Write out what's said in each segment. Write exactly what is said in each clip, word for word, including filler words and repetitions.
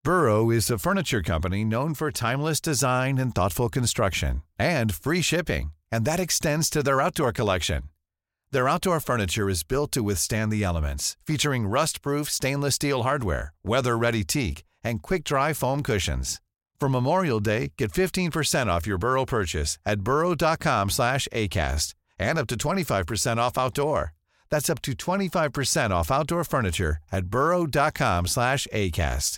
Burrow is a furniture company known for timeless design and thoughtful construction, and free shipping, and that extends to their outdoor collection. Their outdoor furniture is built to withstand the elements, featuring rust-proof stainless steel hardware, weather-ready teak, and quick-dry foam cushions. For Memorial Day, get fifteen percent off your Burrow purchase at burrow.com slash ACAST and up to twenty-five percent off outdoor. That's up to twenty-five percent off outdoor furniture at burrow.com slash ACAST.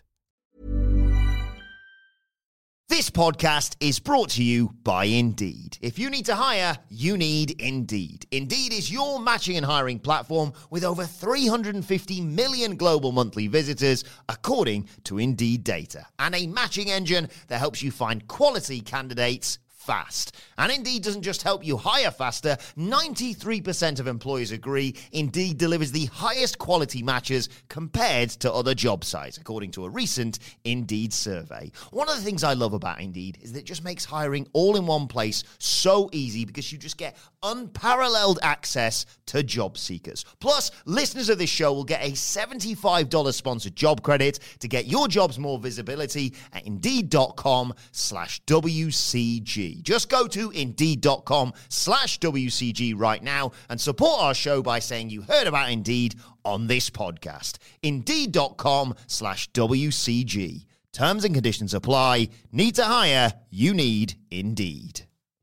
This podcast is brought to you by Indeed. If you need to hire, you need Indeed. Indeed is your matching and hiring platform with over three hundred fifty million global monthly visitors, according to Indeed data, and a matching engine that helps you find quality candidates fast. And Indeed doesn't just help you hire faster. ninety-three percent of employers agree Indeed delivers the highest quality matches compared to other job sites, according to a recent Indeed survey. One of the things I love about Indeed is that it just makes hiring all in one place so easy because you just get unparalleled access to job seekers. Plus, listeners of this show will get a seventy-five dollars sponsored job credit to get your jobs more visibility at Indeed.com slash WCG. Just go to Indeed.com slash WCG right now and support our show by saying you heard about Indeed on this podcast. Indeed.com slash WCG. Terms and conditions apply. Need to hire? You need Indeed.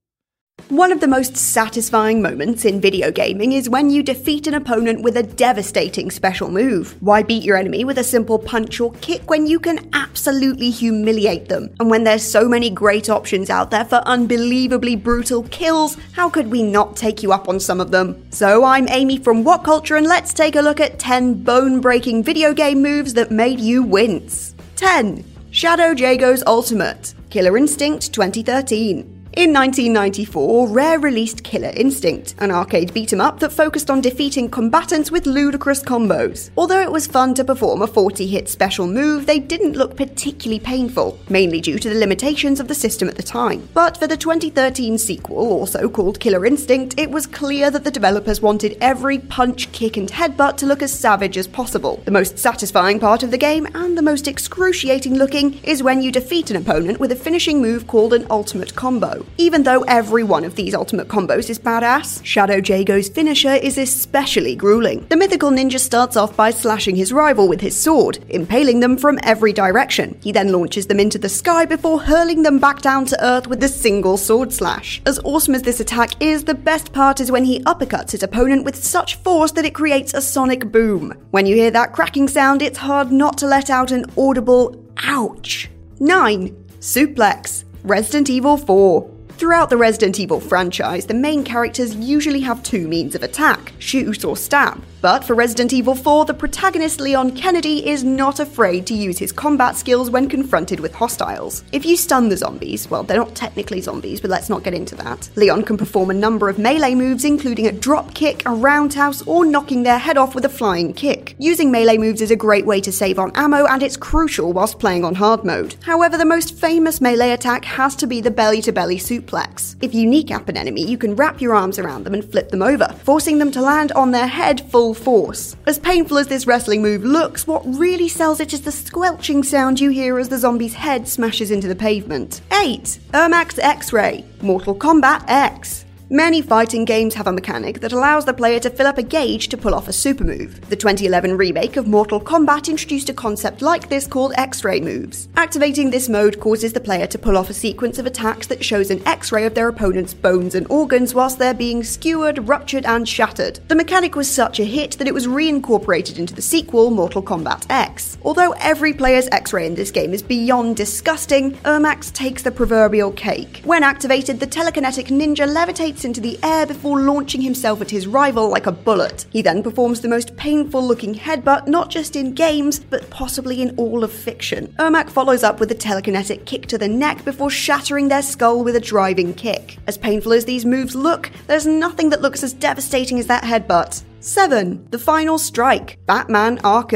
One of the most satisfying moments in video gaming is when you defeat an opponent with a devastating special move. Why beat your enemy with a simple punch or kick when you can absolutely humiliate them? And when there's so many great options out there for unbelievably brutal kills, how could we not take you up on some of them? So I'm Amy from What Culture, and let's take a look at ten bone-breaking video game moves that made you wince. ten. Shadow Jago's Ultimate. Killer Instinct twenty thirteen. In nineteen ninety-four, Rare released Killer Instinct, an arcade beat-em-up that focused on defeating combatants with ludicrous combos. Although it was fun to perform a forty-hit special move, they didn't look particularly painful, mainly due to the limitations of the system at the time. But for the twenty thirteen sequel, also called Killer Instinct, it was clear that the developers wanted every punch, kick, and headbutt to look as savage as possible. The most satisfying part of the game, and the most excruciating looking, is when you defeat an opponent with a finishing move called an ultimate combo. Even though every one of these ultimate combos is badass, Shadow Jago's finisher is especially grueling. The mythical ninja starts off by slashing his rival with his sword, impaling them from every direction. He then launches them into the sky before hurling them back down to earth with a single sword slash. As awesome as this attack is, the best part is when he uppercuts his opponent with such force that it creates a sonic boom. When you hear that cracking sound, it's hard not to let out an audible ouch. nine. Suplex. Resident Evil four. Throughout the Resident Evil franchise, the main characters usually have two means of attack, shoot or stab. But for Resident Evil four, the protagonist Leon Kennedy is not afraid to use his combat skills when confronted with hostiles. If you stun the zombies, well, they're not technically zombies, but let's not get into that. Leon can perform a number of melee moves, including a drop kick, a roundhouse, or knocking their head off with a flying kick. Using melee moves is a great way to save on ammo, and it's crucial whilst playing on hard mode. However, the most famous melee attack has to be the belly-to-belly suplex. If you kneecap an enemy, you can wrap your arms around them and flip them over, forcing them to land on their head full force. As painful as this wrestling move looks, what really sells it is the squelching sound you hear as the zombie's head smashes into the pavement. eight. Ermac X-Ray. Mortal Kombat X. Many fighting games have a mechanic that allows the player to fill up a gauge to pull off a super move. The twenty eleven remake of Mortal Kombat introduced a concept like this called X-Ray moves. Activating this mode causes the player to pull off a sequence of attacks that shows an X-ray of their opponent's bones and organs whilst they're being skewered, ruptured, and shattered. The mechanic was such a hit that it was reincorporated into the sequel, Mortal Kombat X. Although every player's X-ray in this game is beyond disgusting, Ermac takes the proverbial cake. When activated, the telekinetic ninja levitates into the air before launching himself at his rival like a bullet. He then performs the most painful looking headbutt not just in games, but possibly in all of fiction. Ermac follows up with a telekinetic kick to the neck before shattering their skull with a driving kick. As painful as these moves look, there's nothing that looks as devastating as that headbutt. seven. The Final Strike. Batman Arkham.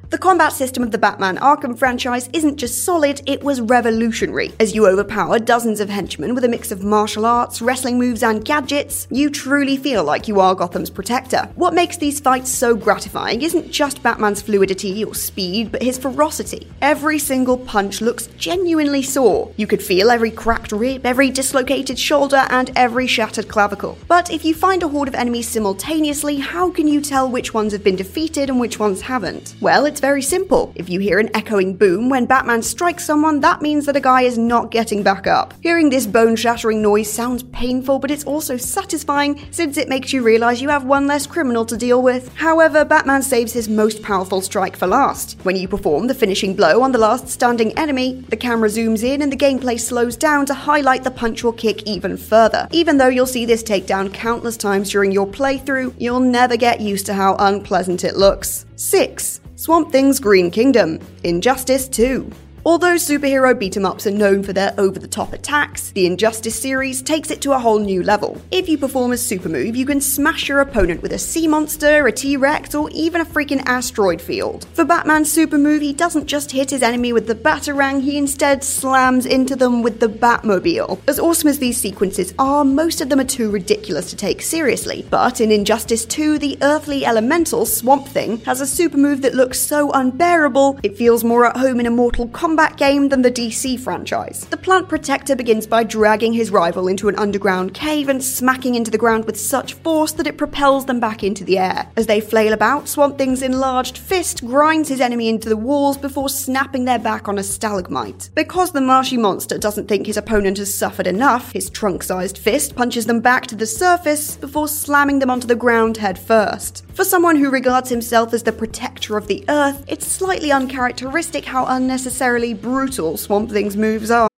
The combat system of the Batman Arkham franchise isn't just solid, it was revolutionary. As you overpower dozens of henchmen with a mix of martial arts, wrestling moves, and gadgets, you truly feel like you are Gotham's protector. What makes these fights so gratifying isn't just Batman's fluidity or speed, but his ferocity. Every single punch looks genuinely sore. You could feel every cracked rib, every dislocated shoulder, and every shattered clavicle. But if you find a horde of enemies simultaneously, how can you tell which ones have been defeated and which ones haven't? Well, it's very simple. If you hear an echoing boom when Batman strikes someone, that means that a guy is not getting back up. Hearing this bone-shattering noise sounds painful, but it's also satisfying since it makes you realize you have one less criminal to deal with. However, Batman saves his most powerful strike for last. When you perform the finishing blow on the last standing enemy, the camera zooms in and the gameplay slows down to highlight the punch or kick even further. Even though you'll see this takedown countless times during your playthrough, you'll never get used to how unpleasant it looks. six. Swamp Thing's Green Kingdom, Injustice two. Although superhero beat-em-ups are known for their over-the-top attacks, the Injustice series takes it to a whole new level. If you perform a super move, you can smash your opponent with a sea monster, a T-Rex, or even a freaking asteroid field. For Batman's super move, he doesn't just hit his enemy with the Batarang, he instead slams into them with the Batmobile. As awesome as these sequences are, most of them are too ridiculous to take seriously. But in Injustice two, the earthly elemental Swamp Thing has a super move that looks so unbearable, it feels more at home in a Mortal Kombat game than the D C franchise. The Plant Protector begins by dragging his rival into an underground cave and smacking into the ground with such force that it propels them back into the air. As they flail about, Swamp Thing's enlarged fist grinds his enemy into the walls before snapping their back on a stalagmite. Because the marshy monster doesn't think his opponent has suffered enough, his trunk-sized fist punches them back to the surface before slamming them onto the ground head first. For someone who regards himself as the protector of the earth, it's slightly uncharacteristic how unnecessarily brutal Swamp Thing's moves are.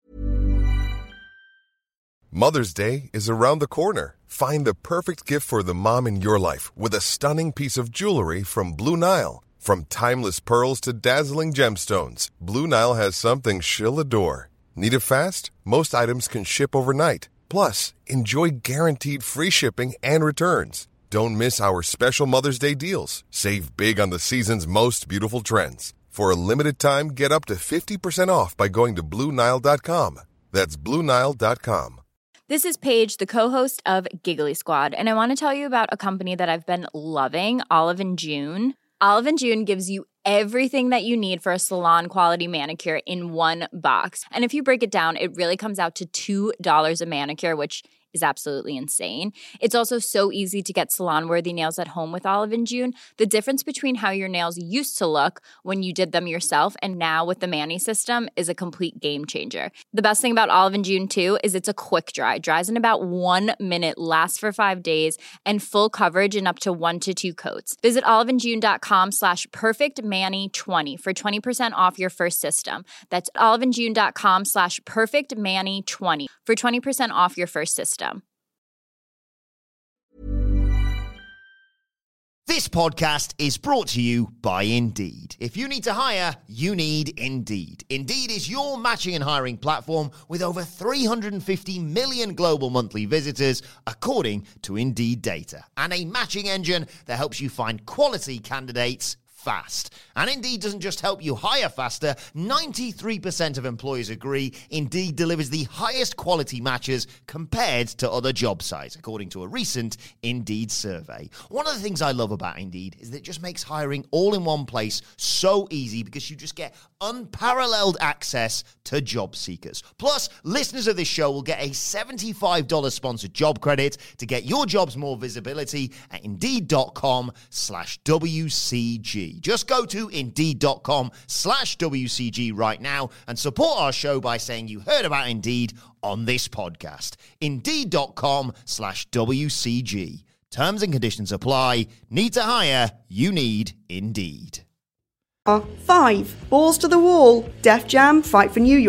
Mother's Day is around the corner. Find the perfect gift for the mom in your life with a stunning piece of jewelry from Blue Nile. From timeless pearls to dazzling gemstones, Blue Nile has something she'll adore. Need it fast? Most items can ship overnight. Plus, enjoy guaranteed free shipping and returns. Don't miss our special Mother's Day deals. Save big on the season's most beautiful trends. For a limited time, get up to fifty percent off by going to Blue Nile dot com. That's Blue Nile dot com. This is Paige, the co-host of Giggly Squad, and I want to tell you about a company that I've been loving, Olive and June. Olive and June gives you everything that you need for a salon-quality manicure in one box. And if you break it down, it really comes out to two dollars a manicure, which is absolutely insane. It's also so easy to get salon-worthy nails at home with Olive and June. The difference between how your nails used to look when you did them yourself and now with the Mani system is a complete game changer. The best thing about Olive and June, too, is it's a quick dry. Dries in about one minute, lasts for five days, and full coverage in up to one to two coats. Visit oliveandjune.com slash perfectmani20 for twenty percent off your first system. That's oliveandjune.com slash perfectmani20 for twenty percent off your first system. This podcast is brought to you by Indeed. If you need to hire, you need Indeed. Indeed is your matching and hiring platform with over three hundred fifty million global monthly visitors, according to Indeed data, and a matching engine that helps you find quality candidates fast. And Indeed doesn't just help you hire faster. ninety-three percent of employers agree Indeed delivers the highest quality matches compared to other job sites, according to a recent Indeed survey. One of the things I love about Indeed is that it just makes hiring all in one place so easy because you just get unparalleled access to job seekers. Plus, listeners of this show will get a seventy-five dollars sponsored job credit to get your jobs more visibility at Indeed.com slash WCG. Just go to Indeed.com slash WCG right now and support our show by saying you heard about Indeed on this podcast. Indeed.com slash WCG. Terms and conditions apply. Need to hire? You need Indeed. five. Balls to the Wall, Def Jam Fight for New York.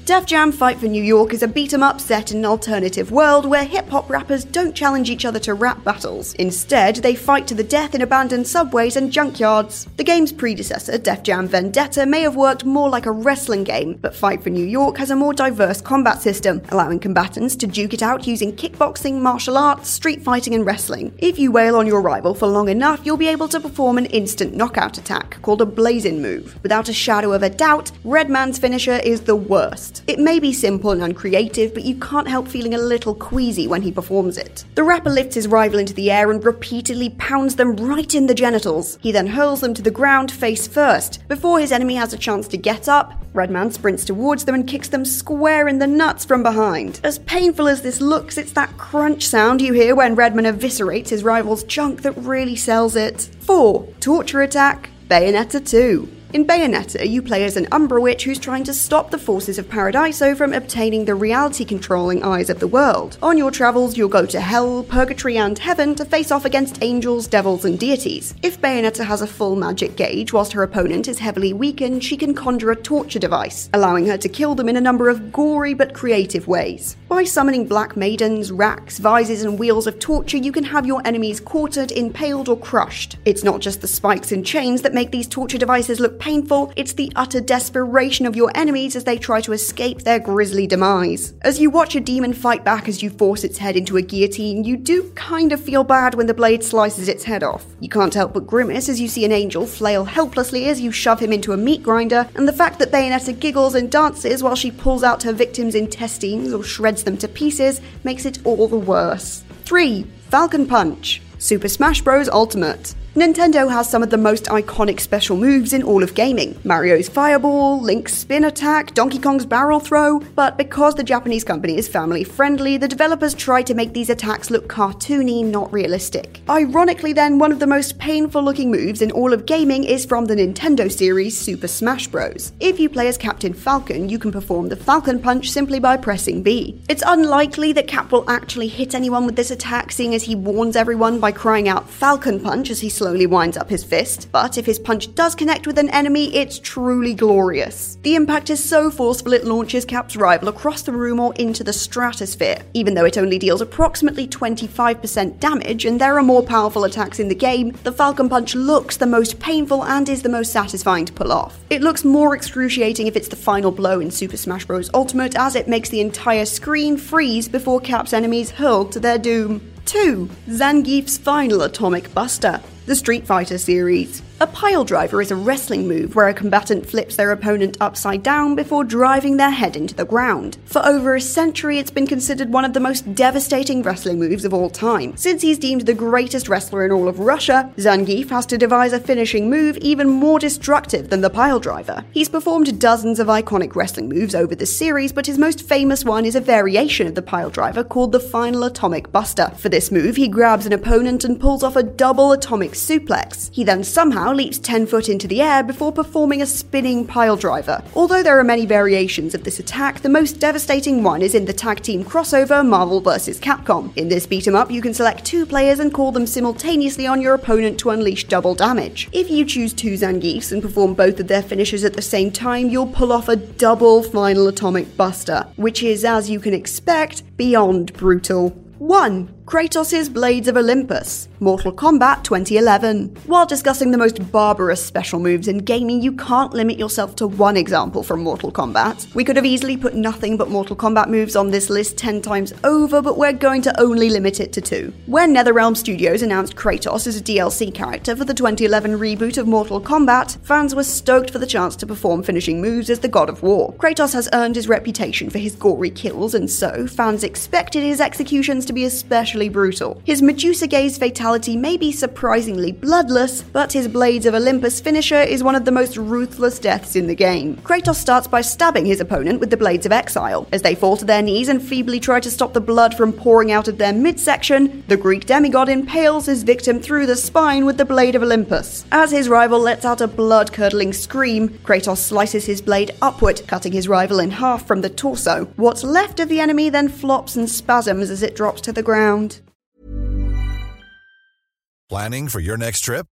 Def Jam Fight for New York is a beat-em-up set in an alternative world where hip-hop rappers don't challenge each other to rap battles. Instead, they fight to the death in abandoned subways and junkyards. The game's predecessor, Def Jam Vendetta, may have worked more like a wrestling game, but Fight for New York has a more diverse combat system, allowing combatants to duke it out using kickboxing, martial arts, street fighting and wrestling. If you wail on your rival for long enough, you'll be able to perform an instant knockout attack, called a Blazin' move. Without a shadow of a doubt, Redman's finisher is the worst. It may be simple and uncreative, but you can't help feeling a little queasy when he performs it. The rapper lifts his rival into the air and repeatedly pounds them right in the genitals. He then hurls them to the ground face first. Before his enemy has a chance to get up, Redman sprints towards them and kicks them square in the nuts from behind. As painful as this looks, it's that crunch sound you hear when Redman eviscerates his rival's junk that really sells it. four. Torture Attack, Bayonetta two. In Bayonetta, you play as an Umbra Witch who's trying to stop the forces of Paradiso from obtaining the reality-controlling eyes of the world. On your travels, you'll go to Hell, Purgatory, and Heaven to face off against angels, devils, and deities. If Bayonetta has a full magic gauge, whilst her opponent is heavily weakened, she can conjure a torture device, allowing her to kill them in a number of gory but creative ways. By summoning black maidens, racks, vises, and wheels of torture, you can have your enemies quartered, impaled, or crushed. It's not just the spikes and chains that make these torture devices look painful, it's the utter desperation of your enemies as they try to escape their grisly demise. As you watch a demon fight back as you force its head into a guillotine, you do kind of feel bad when the blade slices its head off. You can't help but grimace as you see an angel flail helplessly as you shove him into a meat grinder, and the fact that Bayonetta giggles and dances while she pulls out her victims' intestines or shreds them to pieces makes it all the worse. three. Falcon Punch, Super Smash Bros. Ultimate. Nintendo has some of the most iconic special moves in all of gaming. Mario's Fireball, Link's Spin Attack, Donkey Kong's Barrel Throw, but because the Japanese company is family friendly, the developers tried to make these attacks look cartoony, not realistic. Ironically then, one of the most painful looking moves in all of gaming is from the Nintendo series Super Smash Bros. If you play as Captain Falcon, you can perform the Falcon Punch simply by pressing B. It's unlikely that Cap will actually hit anyone with this attack, seeing as he warns everyone by crying out Falcon Punch as he slowly winds up his fist, but if his punch does connect with an enemy, it's truly glorious. The impact is so forceful it launches Cap's rival across the room or into the stratosphere. Even though it only deals approximately twenty-five percent damage and there are more powerful attacks in the game, the Falcon Punch looks the most painful and is the most satisfying to pull off. It looks more excruciating if it's the final blow in Super Smash Bros. Ultimate, as it makes the entire screen freeze before Cap's enemies hurled to their doom. two. Zangief's Final Atomic Buster, the Street Fighter series. A pile driver is a wrestling move where a combatant flips their opponent upside down before driving their head into the ground. For over a century, it's been considered one of the most devastating wrestling moves of all time. Since he's deemed the greatest wrestler in all of Russia, Zangief has to devise a finishing move even more destructive than the pile driver. He's performed dozens of iconic wrestling moves over the series, but his most famous one is a variation of the pile driver called the Final Atomic Buster. For this move, he grabs an opponent and pulls off a double atomic suplex. He then somehow leaps ten foot into the air before performing a spinning pile driver. Although there are many variations of this attack, the most devastating one is in the tag team crossover Marvel versus. Capcom. In this beat 'em up, you can select two players and call them simultaneously on your opponent to unleash double damage. If you choose two Zangiefs and perform both of their finishes at the same time, you'll pull off a double Final Atomic Buster, which is, as you can expect, beyond brutal. one. Kratos' Blades of Olympus, Mortal Kombat twenty eleven. While discussing the most barbarous special moves in gaming, you can't limit yourself to one example from Mortal Kombat. We could have easily put nothing but Mortal Kombat moves on this list ten times over, but we're going to only limit it to two. When NetherRealm Studios announced Kratos as a D L C character for the twenty eleven reboot of Mortal Kombat, fans were stoked for the chance to perform finishing moves as the God of War. Kratos has earned his reputation for his gory kills, and so fans expected his executions to be especially brutal. His Medusa Gaze fatality may be surprisingly bloodless, but his Blades of Olympus finisher is one of the most ruthless deaths in the game. Kratos starts by stabbing his opponent with the Blades of Exile. As they fall to their knees and feebly try to stop the blood from pouring out of their midsection, the Greek demigod impales his victim through the spine with the Blade of Olympus. As his rival lets out a blood-curdling scream, Kratos slices his blade upward, cutting his rival in half from the torso. What's left of the enemy then flops and spasms as it drops to the ground. Planning for your next trip?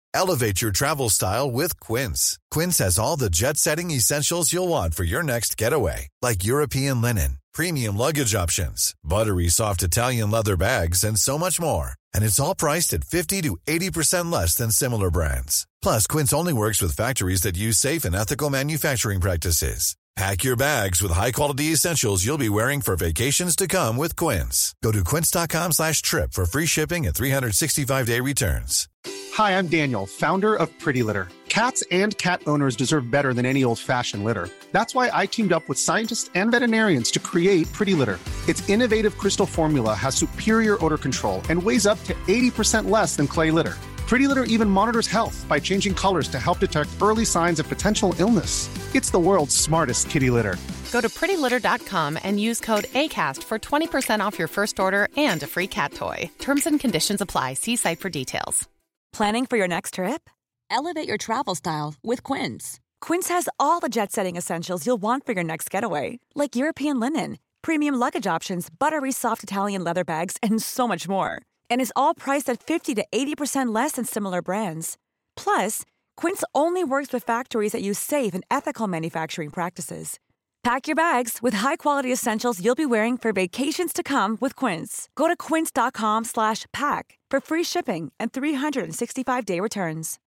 Elevate your travel style with Quince. Quince has all the jet-setting essentials you'll want for your next getaway, like European linen, premium luggage options, buttery soft Italian leather bags, and so much more. And it's all priced at fifty to eighty percent less than similar brands. Plus, Quince only works with factories that use safe and ethical manufacturing practices. Pack your bags with high-quality essentials you'll be wearing for vacations to come with Quince. Go to quince.com slash trip for free shipping and three sixty-five day returns. Hi, I'm Daniel, founder of Pretty Litter. Cats and cat owners deserve better than any old-fashioned litter. That's why I teamed up with scientists and veterinarians to create Pretty Litter. Its innovative crystal formula has superior odor control and weighs up to eighty percent less than clay litter. Pretty Litter even monitors health by changing colors to help detect early signs of potential illness. It's the world's smartest kitty litter. Go to pretty litter dot com and use code ACAST for twenty percent off your first order and a free cat toy. Terms and conditions apply. See site for details. Planning for your next trip? Elevate your travel style with Quince. Quince has all the jet-setting essentials you'll want for your next getaway, like European linen, premium luggage options, buttery soft Italian leather bags, and so much more. And is all priced at fifty to eighty percent less than similar brands. Plus, Quince only works with factories that use safe and ethical manufacturing practices. Pack your bags with high-quality essentials you'll be wearing for vacations to come with Quince. Go to quince.com slash pack for free shipping and three sixty-five day returns.